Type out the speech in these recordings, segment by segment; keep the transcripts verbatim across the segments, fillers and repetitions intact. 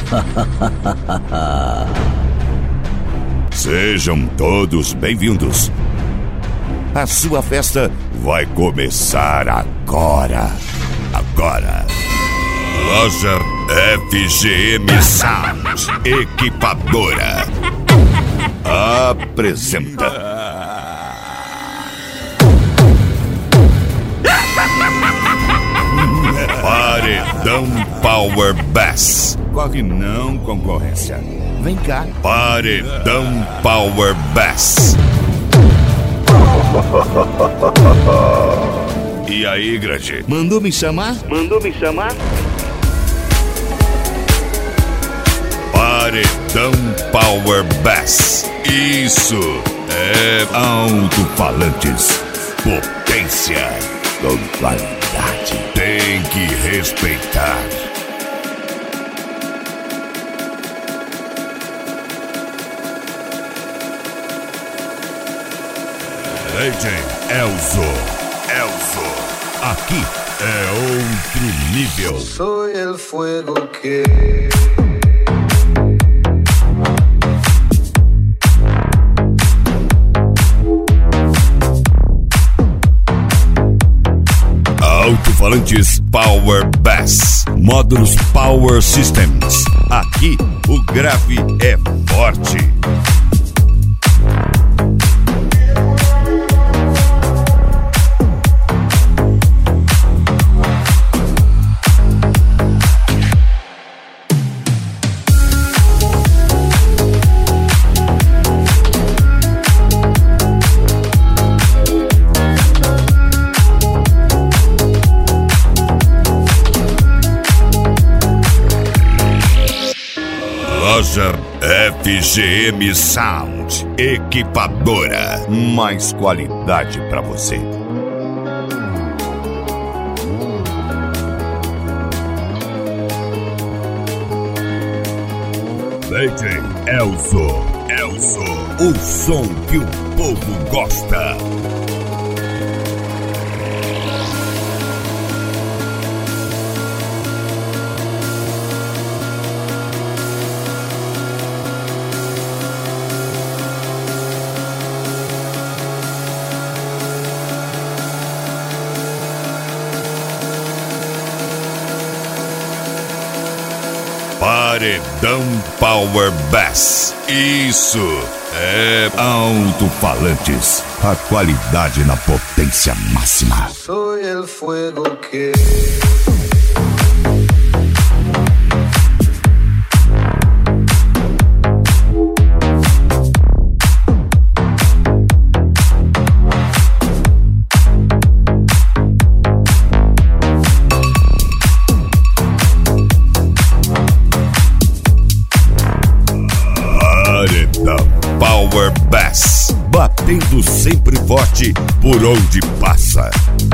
Sejam todos bem-vindos. A sua festa vai começar agora. Agora. Loja F G M Sound Equipadora apresenta Paredão Power Bass. Corre não, concorrência. Vem cá. Paredão Power Bass. E aí, grande? Mandou me chamar? Mandou me chamar? Paredão Power Bass. Isso é alto-falantes. Potência com qualidade. Tem que respeitar. D J Elzo, Elzo, aqui é outro nível. Soy el fuego que Alto-falantes Power Bass, módulos Power Systems. Aqui o grave é forte. Loja F G M Sound Equipadora. Mais qualidade pra você. D J Elzo, Elzo, o som que o povo gosta. Paredão Power Bass. Isso é alto-falantes. A qualidade na potência máxima. soy el fuego que Power Bass, batendo sempre forte por onde passa.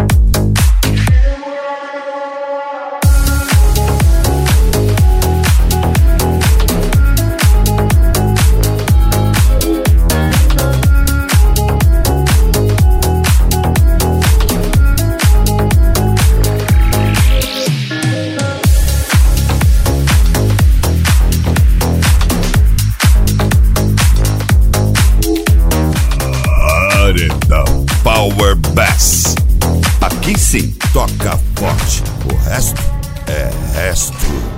Paredão Power Bass. Aqui sim toca forte. O resto é resto.